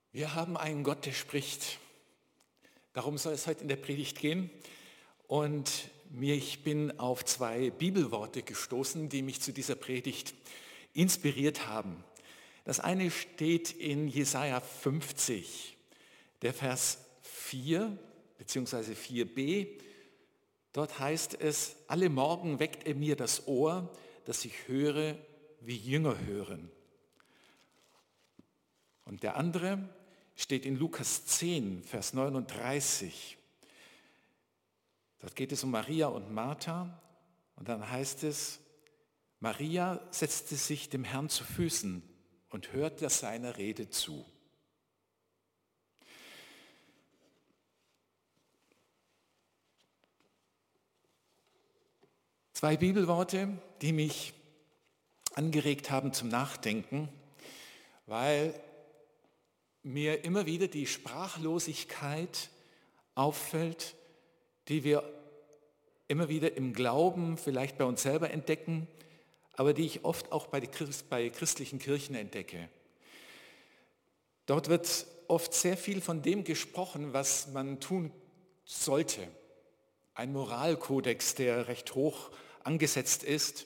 Wir haben einen Gott, der spricht. Darum soll es heute in der Predigt gehen. Und ich bin auf zwei Bibelworte gestoßen, die mich zu dieser Predigt inspiriert haben. Das eine steht in Jesaja 50, der Vers 4 bzw. 4b. Dort heißt es: Alle Morgen weckt er mir das Ohr, dass ich höre, wie Jünger hören. Und der andere steht in Lukas 10, Vers 39. Dort geht es um Maria und Martha. Und dann heißt es: Maria setzte sich dem Herrn zu Füßen und hörte seiner Rede zu. Zwei Bibelworte, die mich angeregt haben zum Nachdenken, weil mir immer wieder die Sprachlosigkeit auffällt, die wir immer wieder im Glauben vielleicht bei uns selber entdecken, aber die ich oft auch bei christlichen Kirchen entdecke. Dort wird oft sehr viel von dem gesprochen, was man tun sollte. Ein Moralkodex, der recht hoch angesetzt ist.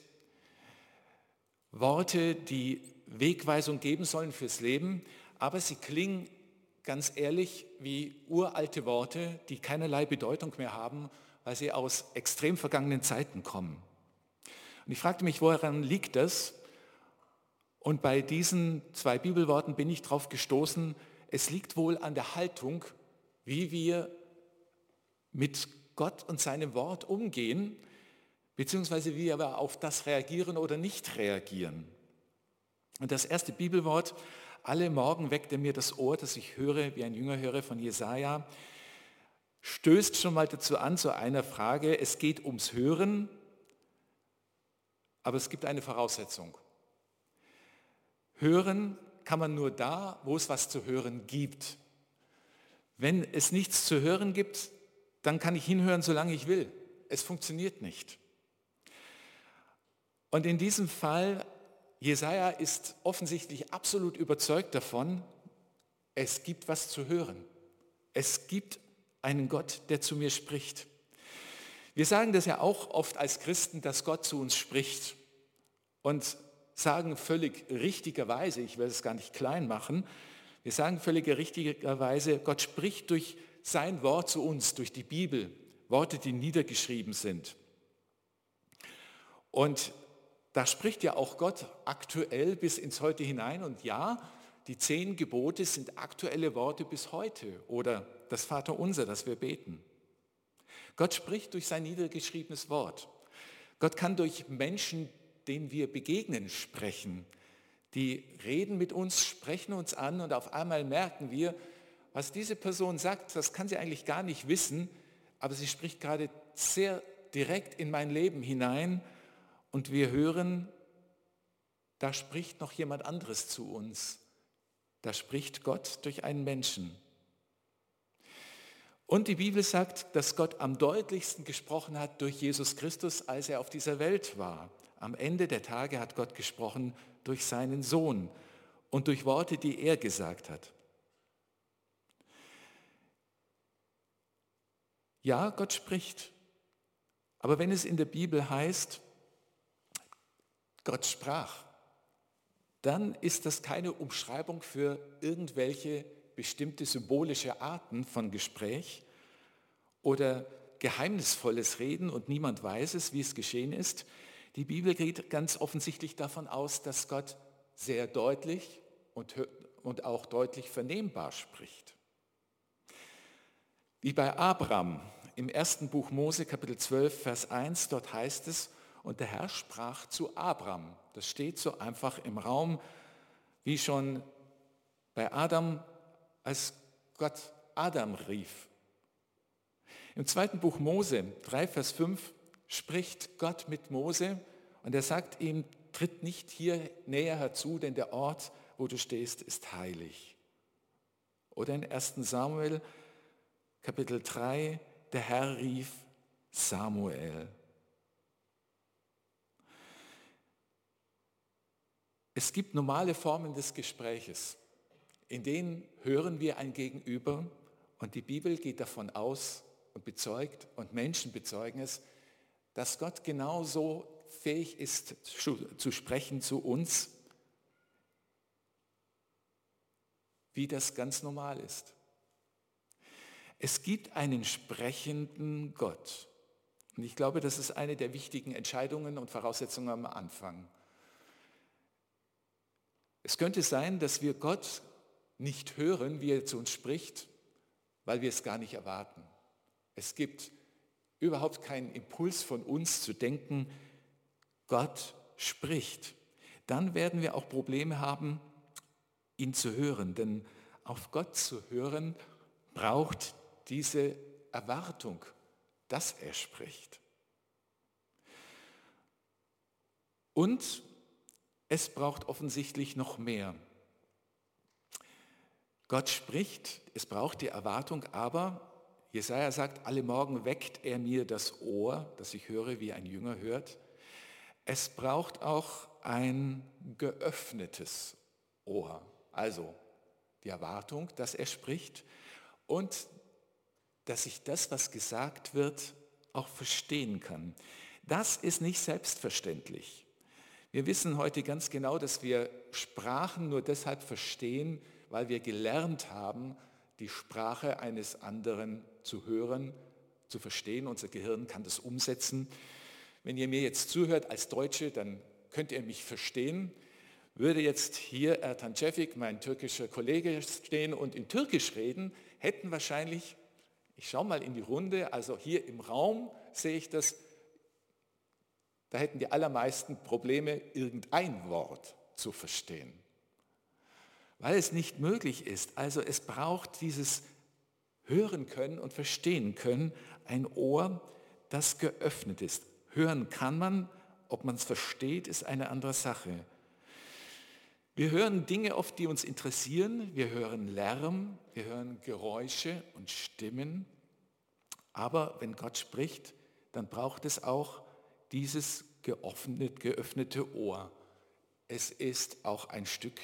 Worte, die Wegweisung geben sollen fürs Leben, aber sie klingen, ganz ehrlich, wie uralte Worte, die keinerlei Bedeutung mehr haben, weil sie aus extrem vergangenen Zeiten kommen. Und ich fragte mich, woran liegt das? Und bei diesen zwei Bibelworten bin ich darauf gestoßen, es liegt wohl an der Haltung, wie wir mit Gott und seinem Wort umgehen, beziehungsweise wie wir auf das reagieren oder nicht reagieren. Und das erste Bibelwort: Alle Morgen weckt er mir das Ohr, dass ich höre, wie ein Jünger höre, von Jesaja, stößt schon mal dazu an, zu einer Frage. Es geht ums Hören, aber es gibt eine Voraussetzung. Hören kann man nur da, wo es was zu hören gibt. Wenn es nichts zu hören gibt, dann kann ich hinhören, solange ich will. Es funktioniert nicht. Und in diesem Fall, Jesaja ist offensichtlich absolut überzeugt davon, es gibt was zu hören. Es gibt einen Gott, der zu mir spricht. Wir sagen das ja auch oft als Christen, dass Gott zu uns spricht und sagen völlig richtigerweise, ich will es gar nicht klein machen, wir sagen völlig richtigerweise, Gott spricht durch sein Wort zu uns, durch die Bibel, Worte, die niedergeschrieben sind. Und da spricht ja auch Gott aktuell bis ins Heute hinein. Und ja, die 10 Gebote sind aktuelle Worte bis heute oder das Vaterunser, das wir beten. Gott spricht durch sein niedergeschriebenes Wort. Gott kann durch Menschen, denen wir begegnen, sprechen. Die reden mit uns, sprechen uns an und auf einmal merken wir, was diese Person sagt, das kann sie eigentlich gar nicht wissen, aber sie spricht gerade sehr direkt in mein Leben hinein. Und wir hören, da spricht noch jemand anderes zu uns. Da spricht Gott durch einen Menschen. Und die Bibel sagt, dass Gott am deutlichsten gesprochen hat durch Jesus Christus, als er auf dieser Welt war. Am Ende der Tage hat Gott gesprochen durch seinen Sohn und durch Worte, die er gesagt hat. Ja, Gott spricht. Aber wenn es in der Bibel heißt, Gott sprach, dann ist das keine Umschreibung für irgendwelche bestimmte symbolische Arten von Gespräch oder geheimnisvolles Reden und niemand weiß es, wie es geschehen ist. Die Bibel geht ganz offensichtlich davon aus, dass Gott sehr deutlich und auch deutlich vernehmbar spricht. Wie bei Abraham im 1. Buch Mose, Kapitel 12, Vers 1, dort heißt es: Und der Herr sprach zu Abram. Das steht so einfach im Raum, wie schon bei Adam, als Gott Adam rief. Im 2. Buch Mose, 3, Vers 5, spricht Gott mit Mose und er sagt ihm: Tritt nicht hier näher herzu, denn der Ort, wo du stehst, ist heilig. Oder in 1. Samuel, Kapitel 3, der Herr rief Samuel. Es gibt normale Formen des Gespräches. in denen hören wir ein Gegenüber und die Bibel geht davon aus und bezeugt und Menschen bezeugen es, dass Gott genauso fähig ist zu sprechen zu uns, wie das ganz normal ist. Es gibt einen sprechenden Gott. Und ich glaube, das ist eine der wichtigen Entscheidungen und Voraussetzungen am Anfang. Es könnte sein, dass wir Gott nicht hören, wie er zu uns spricht, weil wir es gar nicht erwarten. Es gibt überhaupt keinen Impuls von uns zu denken, Gott spricht. Dann werden wir auch Probleme haben, ihn zu hören. Denn auf Gott zu hören braucht diese Erwartung, dass er spricht. Und es braucht offensichtlich noch mehr. Gott spricht, es braucht die Erwartung, aber Jesaja sagt, alle Morgen weckt er mir das Ohr, dass ich höre, wie ein Jünger hört. Es braucht auch ein geöffnetes Ohr, also die Erwartung, dass er spricht und dass ich das, was gesagt wird, auch verstehen kann. Das ist nicht selbstverständlich. Wir wissen heute ganz genau, dass wir Sprachen nur deshalb verstehen, weil wir gelernt haben, die Sprache eines anderen zu hören, zu verstehen. Unser Gehirn kann das umsetzen. Wenn ihr mir jetzt zuhört als Deutsche, dann könnt ihr mich verstehen. Würde jetzt hier Ertan Cevik, mein türkischer Kollege, stehen und in Türkisch reden, hätten wahrscheinlich, ich schaue mal in die Runde, also hier im Raum sehe ich das, da hätten die allermeisten Probleme, irgendein Wort zu verstehen. Weil es nicht möglich ist. Also es braucht dieses Hören können und verstehen können, ein Ohr, das geöffnet ist. Hören kann man, ob man es versteht, ist eine andere Sache. Wir hören Dinge oft, die uns interessieren. Wir hören Lärm, wir hören Geräusche und Stimmen. Aber wenn Gott spricht, dann braucht es auch dieses geöffnete Ohr. Es ist auch ein Stück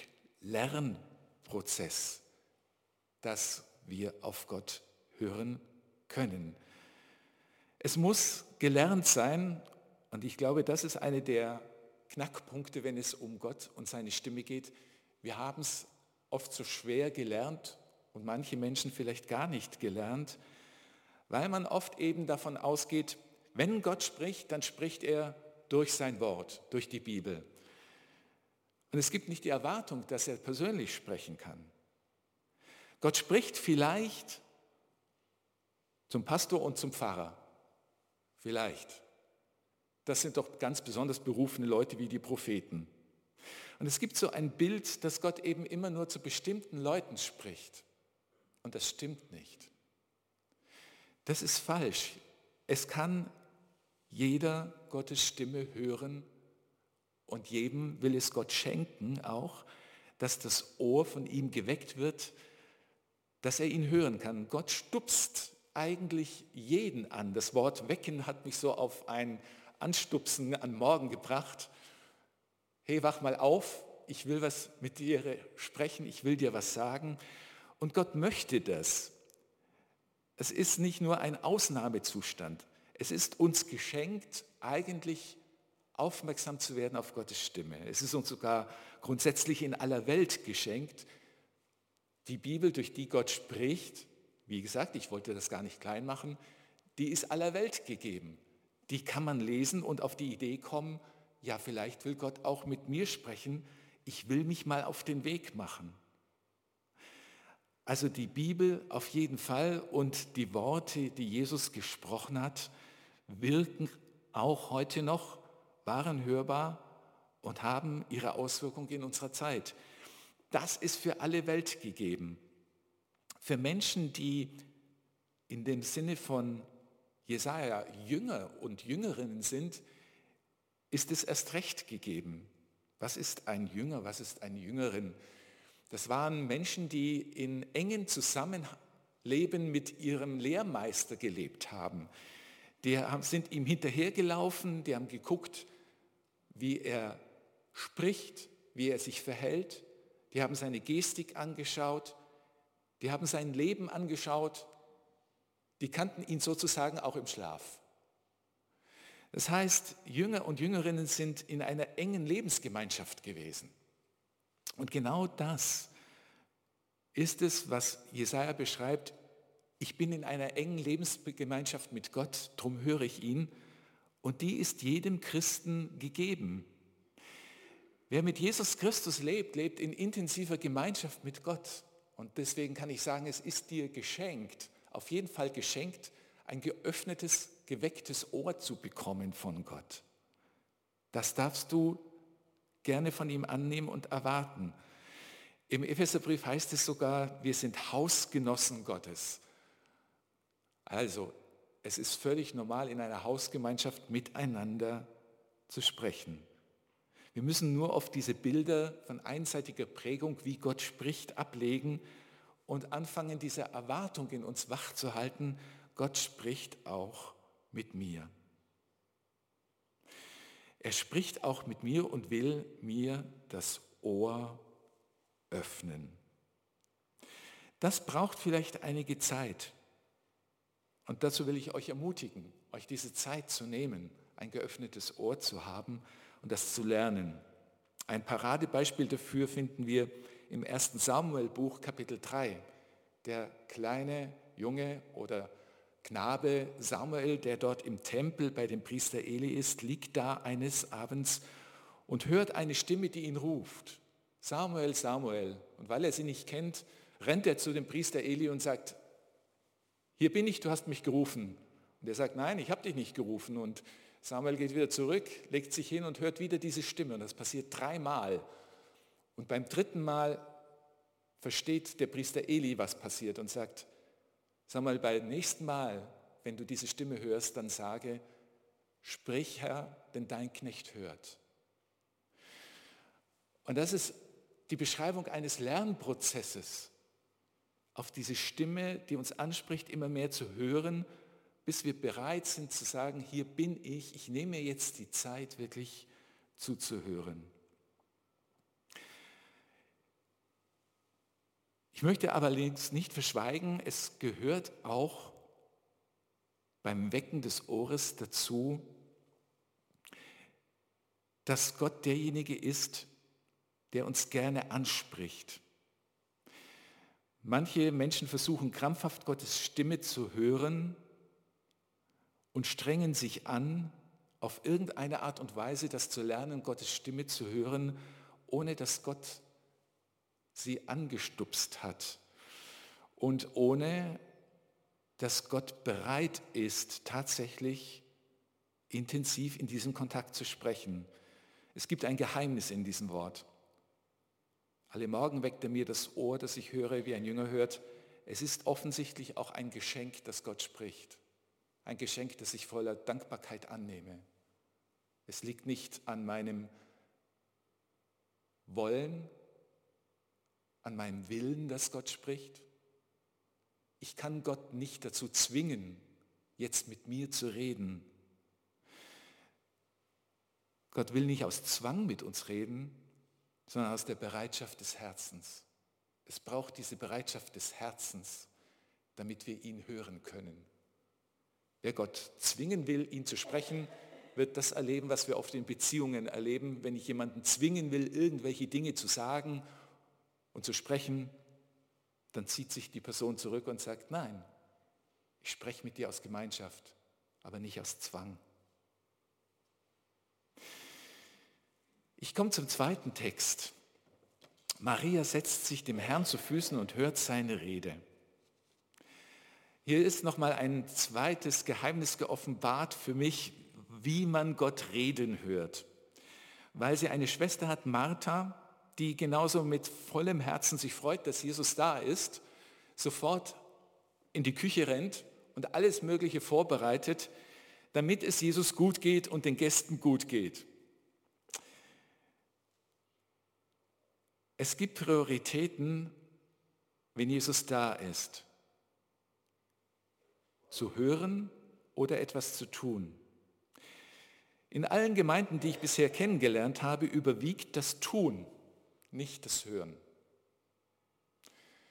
Lernprozess, dass wir auf Gott hören können. Es muss gelernt sein, und ich glaube, das ist eine der Knackpunkte, wenn es um Gott und seine Stimme geht. Wir haben es oft so schwer gelernt und manche Menschen vielleicht gar nicht gelernt, weil man oft eben davon ausgeht, wenn Gott spricht, dann spricht er durch sein Wort, durch die Bibel. Und es gibt nicht die Erwartung, dass er persönlich sprechen kann. Gott spricht vielleicht zum Pastor und zum Pfarrer. Vielleicht. Das sind doch ganz besonders berufene Leute wie die Propheten. Und es gibt so ein Bild, dass Gott eben immer nur zu bestimmten Leuten spricht. Und das stimmt nicht. Das ist falsch. Es kann jeder Gottes Stimme hören und jedem will es Gott schenken auch, dass das Ohr von ihm geweckt wird, dass er ihn hören kann. Gott stupst eigentlich jeden an. Das Wort wecken hat mich so auf ein Anstupsen am Morgen gebracht. Hey, wach mal auf, ich will was mit dir sprechen, ich will dir was sagen. Und Gott möchte das. Es ist nicht nur ein Ausnahmezustand. Es ist uns geschenkt, eigentlich aufmerksam zu werden auf Gottes Stimme. Es ist uns sogar grundsätzlich in aller Welt geschenkt. Die Bibel, durch die Gott spricht, wie gesagt, ich wollte das gar nicht klein machen, die ist aller Welt gegeben. Die kann man lesen und auf die Idee kommen, ja, vielleicht will Gott auch mit mir sprechen, ich will mich mal auf den Weg machen. Also die Bibel auf jeden Fall und die Worte, die Jesus gesprochen hat, wirken auch heute noch, waren hörbar und haben ihre Auswirkungen in unserer Zeit. Das ist für alle Welt gegeben. Für Menschen, die in dem Sinne von Jesaja Jünger und Jüngerinnen sind, ist es erst recht gegeben. Was ist ein Jünger, was ist eine Jüngerin? Das waren Menschen, die in engen Zusammenleben mit ihrem Lehrmeister gelebt haben. Die sind ihm hinterhergelaufen, die haben geguckt, wie er spricht, wie er sich verhält, die haben seine Gestik angeschaut, die haben sein Leben angeschaut, die kannten ihn sozusagen auch im Schlaf. Das heißt, Jünger und Jüngerinnen sind in einer engen Lebensgemeinschaft gewesen. Und genau das ist es, was Jesaja beschreibt. Ich bin in einer engen Lebensgemeinschaft mit Gott, darum höre ich ihn. Und die ist jedem Christen gegeben. Wer mit Jesus Christus lebt, lebt in intensiver Gemeinschaft mit Gott. Und deswegen kann ich sagen, es ist dir geschenkt, auf jeden Fall geschenkt, ein geöffnetes, gewecktes Ohr zu bekommen von Gott. Das darfst du gerne von ihm annehmen und erwarten. Im Epheserbrief heißt es sogar, wir sind Hausgenossen Gottes. Also, es ist völlig normal, in einer Hausgemeinschaft miteinander zu sprechen. Wir müssen nur auf diese Bilder von einseitiger Prägung, wie Gott spricht, ablegen und anfangen, diese Erwartung in uns wachzuhalten, Gott spricht auch mit mir. Er spricht auch mit mir und will mir das Ohr öffnen. Das braucht vielleicht einige Zeit. Und dazu will ich euch ermutigen, euch diese Zeit zu nehmen, ein geöffnetes Ohr zu haben und das zu lernen. Ein Paradebeispiel dafür finden wir im 1. Samuel-Buch, Kapitel 3. Der kleine Junge oder Knabe Samuel, der dort im Tempel bei dem Priester Eli ist, liegt da eines Abends und hört eine Stimme, die ihn ruft. Samuel, Samuel. Und weil er sie nicht kennt, rennt er zu dem Priester Eli und sagt, hier bin ich, du hast mich gerufen. Und er sagt, nein, ich habe dich nicht gerufen. Und Samuel geht wieder zurück, legt sich hin und hört wieder diese Stimme. Und das passiert 3-mal. Und beim 3. Mal versteht der Priester Eli, was passiert und sagt, Samuel, beim nächsten Mal, wenn du diese Stimme hörst, dann sage, sprich Herr, denn dein Knecht hört. Und das ist die Beschreibung eines Lernprozesses, auf diese Stimme, die uns anspricht, immer mehr zu hören, bis wir bereit sind zu sagen, hier bin ich nehme mir jetzt die Zeit, wirklich zuzuhören. Ich möchte allerdings nicht verschweigen, es gehört auch beim Wecken des Ohres dazu, dass Gott derjenige ist, der uns gerne anspricht. Manche Menschen versuchen krampfhaft Gottes Stimme zu hören und strengen sich an, auf irgendeine Art und Weise das zu lernen, Gottes Stimme zu hören, ohne dass Gott sie angestupst hat und ohne dass Gott bereit ist, tatsächlich intensiv in diesem Kontakt zu sprechen. Es gibt ein Geheimnis in diesem Wort. Alle Morgen weckt er mir das Ohr, das ich höre, wie ein Jünger hört. Es ist offensichtlich auch ein Geschenk, das Gott spricht. Ein Geschenk, das ich voller Dankbarkeit annehme. Es liegt nicht an meinem Wollen, an meinem Willen, dass Gott spricht. Ich kann Gott nicht dazu zwingen, jetzt mit mir zu reden. Gott will nicht aus Zwang mit uns reden, sondern aus der Bereitschaft des Herzens. Es braucht diese Bereitschaft des Herzens, damit wir ihn hören können. Wer Gott zwingen will, ihn zu sprechen, wird das erleben, was wir oft in Beziehungen erleben. Wenn ich jemanden zwingen will, irgendwelche Dinge zu sagen und zu sprechen, dann zieht sich die Person zurück und sagt, nein, ich spreche mit dir aus Gemeinschaft, aber nicht aus Zwang. Ich komme zum zweiten Text. Maria setzt sich dem Herrn zu Füßen und hört seine Rede. Hier ist nochmal ein zweites Geheimnis geoffenbart für mich, wie man Gott reden hört. Weil sie eine Schwester hat, Martha, die genauso mit vollem Herzen sich freut, dass Jesus da ist, sofort in die Küche rennt und alles Mögliche vorbereitet, damit es Jesus gut geht und den Gästen gut geht. Es gibt Prioritäten, wenn Jesus da ist. Zu hören oder etwas zu tun. In allen Gemeinden, die ich bisher kennengelernt habe, überwiegt das Tun, nicht das Hören.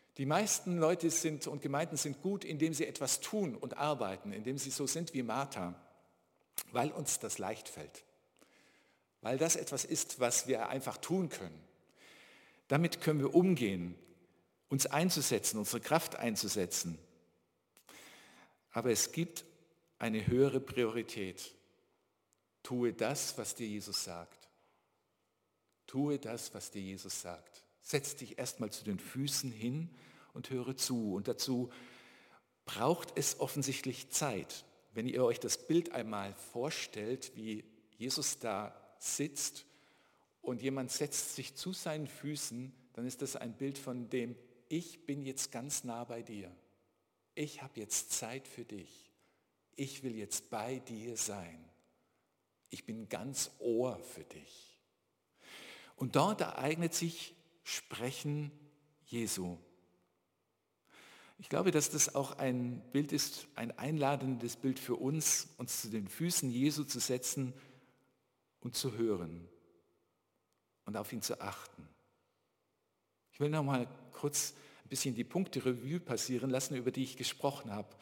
Die meisten Leute und Gemeinden sind gut, indem sie etwas tun und arbeiten, indem sie so sind wie Martha, weil uns das leicht fällt. Weil das etwas ist, was wir einfach tun können. Damit können wir umgehen, uns einzusetzen, unsere Kraft einzusetzen. Aber es gibt eine höhere Priorität. Tue das, was dir Jesus sagt. Tue das, was dir Jesus sagt. Setz dich erstmal zu den Füßen hin und höre zu. Und dazu braucht es offensichtlich Zeit. Wenn ihr euch das Bild einmal vorstellt, wie Jesus da sitzt und jemand setzt sich zu seinen Füßen, dann ist das ein Bild von dem, ich bin jetzt ganz nah bei dir. Ich habe jetzt Zeit für dich. Ich will jetzt bei dir sein. Ich bin ganz Ohr für dich. Und dort ereignet sich Sprechen Jesu. Ich glaube, dass das auch ein Bild ist, ein einladendes Bild für uns zu den Füßen Jesu zu setzen und zu hören und auf ihn zu achten. Ich will noch mal kurz ein bisschen die Punkte Revue passieren lassen, über die ich gesprochen habe.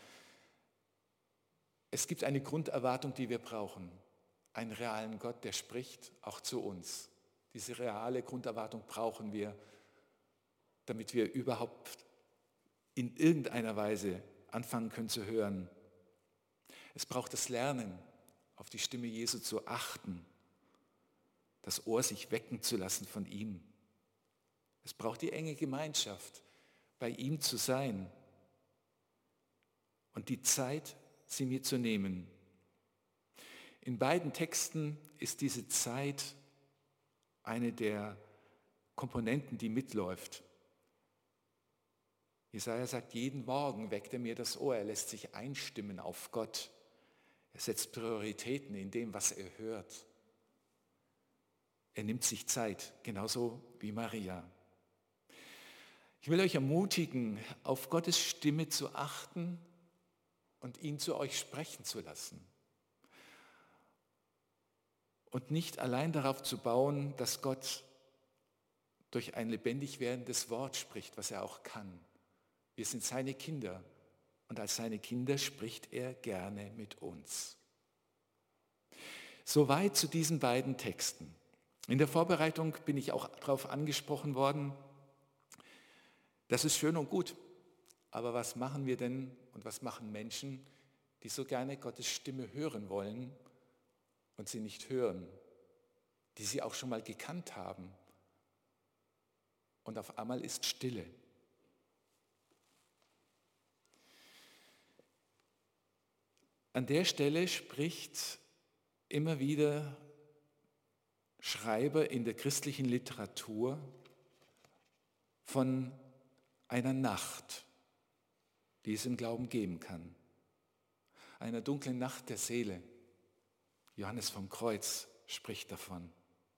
Es gibt eine Grunderwartung, die wir brauchen. Einen realen Gott, der spricht auch zu uns. Diese reale Grunderwartung brauchen wir, damit wir überhaupt in irgendeiner Weise anfangen können zu hören. Es braucht das Lernen, auf die Stimme Jesu zu achten, das Ohr sich wecken zu lassen von ihm. Es braucht die enge Gemeinschaft, bei ihm zu sein und die Zeit, sie mir zu nehmen. In beiden Texten ist diese Zeit eine der Komponenten, die mitläuft. Jesaja sagt, jeden Morgen weckt er mir das Ohr, er lässt sich einstimmen auf Gott. Er setzt Prioritäten in dem, was er hört. Er nimmt sich Zeit, genauso wie Maria. Ich will euch ermutigen, auf Gottes Stimme zu achten und ihn zu euch sprechen zu lassen. Und nicht allein darauf zu bauen, dass Gott durch ein lebendig werdendes Wort spricht, was er auch kann. Wir sind seine Kinder und als seine Kinder spricht er gerne mit uns. Soweit zu diesen beiden Texten. In der Vorbereitung bin ich auch darauf angesprochen worden, das ist schön und gut, aber was machen wir denn und was machen Menschen, die so gerne Gottes Stimme hören wollen und sie nicht hören, die sie auch schon mal gekannt haben und auf einmal ist Stille. An der Stelle spricht immer wieder Schreiber in der christlichen Literatur von einer Nacht, die es im Glauben geben kann. Einer dunklen Nacht der Seele. Johannes vom Kreuz spricht davon.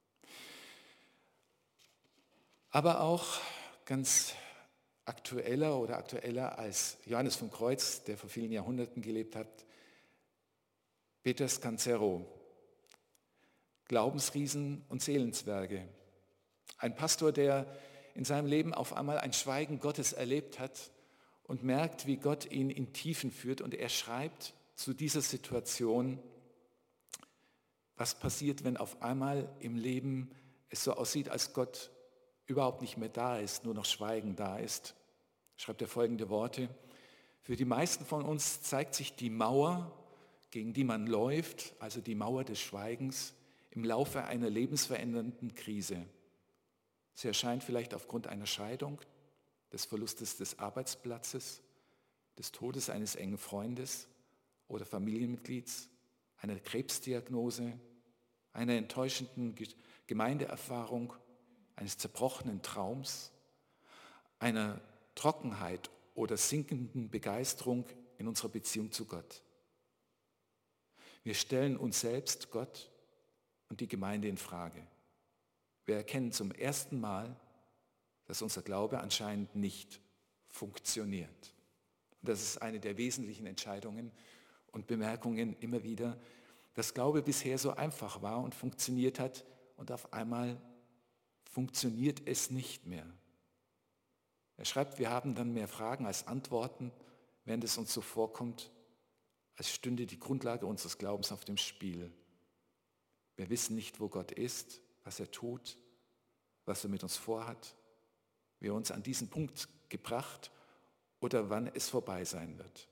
Aber auch ganz aktueller als Johannes vom Kreuz, der vor vielen Jahrhunderten gelebt hat, Peter Scazzero, Glaubensriesen und Seelenzwerge. Ein Pastor, der in seinem Leben auf einmal ein Schweigen Gottes erlebt hat und merkt, wie Gott ihn in Tiefen führt. Und er schreibt zu dieser Situation, was passiert, wenn auf einmal im Leben es so aussieht, als Gott überhaupt nicht mehr da ist, nur noch Schweigen da ist. Schreibt er folgende Worte: Für die meisten von uns zeigt sich die Mauer, gegen die man läuft, also die Mauer des Schweigens, im Laufe einer lebensverändernden Krise. Sie erscheint vielleicht aufgrund einer Scheidung, des Verlustes des Arbeitsplatzes, des Todes eines engen Freundes oder Familienmitglieds, einer Krebsdiagnose, einer enttäuschenden Gemeindeerfahrung, eines zerbrochenen Traums, einer Trockenheit oder sinkenden Begeisterung in unserer Beziehung zu Gott. Wir stellen uns selbst, Gott und die Gemeinde in Frage. Wir erkennen zum ersten Mal, dass unser Glaube anscheinend nicht funktioniert. Und das ist eine der wesentlichen Entscheidungen und Bemerkungen immer wieder, dass Glaube bisher so einfach war und funktioniert hat und auf einmal funktioniert es nicht mehr. Er schreibt, wir haben dann mehr Fragen als Antworten, während es uns so vorkommt, als stünde die Grundlage unseres Glaubens auf dem Spiel. Wir wissen nicht, wo Gott ist, was er tut, was er mit uns vorhat, wie er uns an diesen Punkt gebracht oder wann es vorbei sein wird.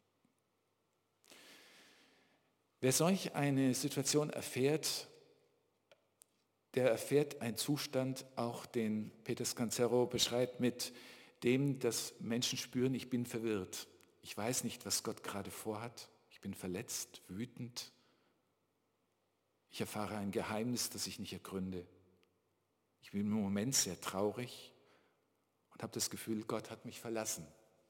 Wer solch eine Situation erfährt, der erfährt einen Zustand, auch den Peter Scazzero beschreibt, mit dem, dass Menschen spüren, ich bin verwirrt. Ich weiß nicht, was Gott gerade vorhat. Ich bin verletzt, wütend. Ich erfahre ein Geheimnis, das ich nicht ergründe. Ich bin im Moment sehr traurig und habe das Gefühl, Gott hat mich verlassen.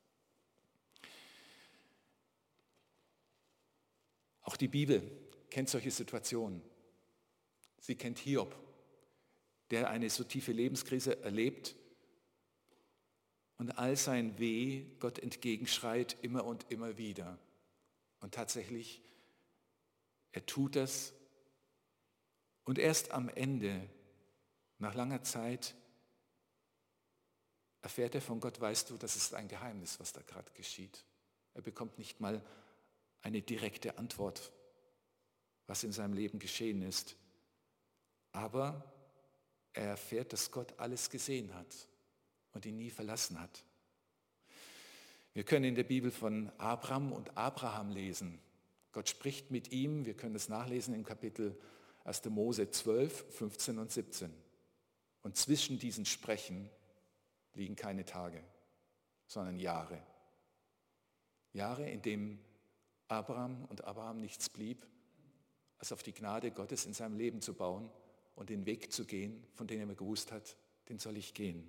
Auch die Bibel kennt solche Situationen. Sie kennt Hiob, der eine so tiefe Lebenskrise erlebt und all sein Weh Gott entgegenschreit immer und immer wieder. Und tatsächlich, er tut das und erst am Ende, nach langer Zeit, erfährt er von Gott, weißt du, das ist ein Geheimnis, was da gerade geschieht. Er bekommt nicht mal eine direkte Antwort, was in seinem Leben geschehen ist. Aber er erfährt, dass Gott alles gesehen hat und ihn nie verlassen hat. Wir können in der Bibel von Abraham und Abraham lesen. Gott spricht mit ihm, wir können es nachlesen im Kapitel 1. Mose 12, 15 und 17. Und zwischen diesen Sprechen liegen keine Tage, sondern Jahre. Jahre, in denen Abraham nichts blieb, als auf die Gnade Gottes in seinem Leben zu bauen und den Weg zu gehen, von dem er gewusst hat, den soll ich gehen.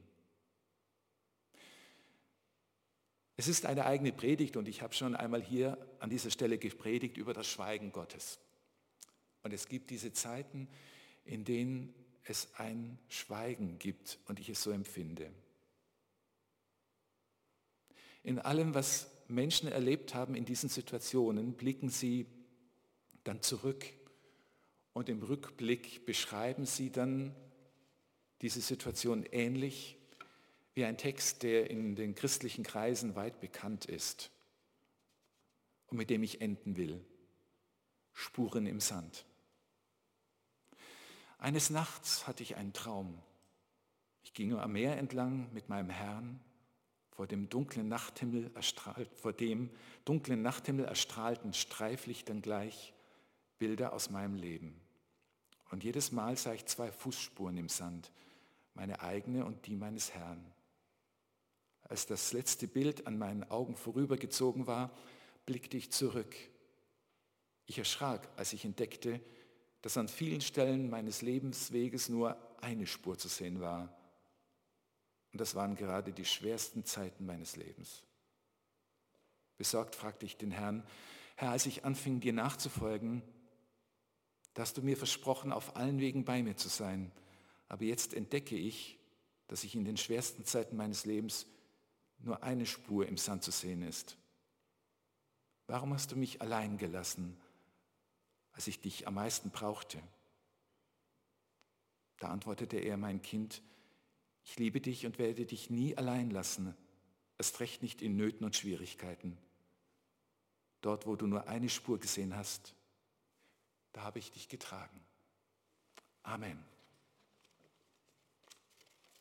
Es ist eine eigene Predigt und ich habe schon einmal hier an dieser Stelle gepredigt über das Schweigen Gottes. Und es gibt diese Zeiten, in denen es ein Schweigen gibt und ich es so empfinde. In allem, was Menschen erlebt haben in diesen Situationen, blicken sie dann zurück und im Rückblick beschreiben sie dann diese Situation ähnlich wie ein Text, der in den christlichen Kreisen weit bekannt ist und mit dem ich enden will. Spuren im Sand. Eines Nachts hatte ich einen Traum. Ich ging am Meer entlang mit meinem Herrn. Vor dem dunklen Nachthimmel erstrahlten Streiflichtern gleich Bilder aus meinem Leben. Und jedes Mal sah ich 2 Fußspuren im Sand, meine eigene und die meines Herrn. Als das letzte Bild an meinen Augen vorübergezogen war, blickte ich zurück. Ich erschrak, als ich entdeckte, dass an vielen Stellen meines Lebensweges nur eine Spur zu sehen war. Und das waren gerade die schwersten Zeiten meines Lebens. Besorgt fragte ich den Herrn, Herr, als ich anfing, dir nachzufolgen, da hast du mir versprochen, auf allen Wegen bei mir zu sein. Aber jetzt entdecke ich, dass ich in den schwersten Zeiten meines Lebens nur eine Spur im Sand zu sehen ist. Warum hast du mich allein gelassen, als ich dich am meisten brauchte? Da antwortete er, mein Kind, ich liebe dich und werde dich nie allein lassen, erst recht nicht in Nöten und Schwierigkeiten. Dort, wo du nur eine Spur gesehen hast, da habe ich dich getragen. Amen.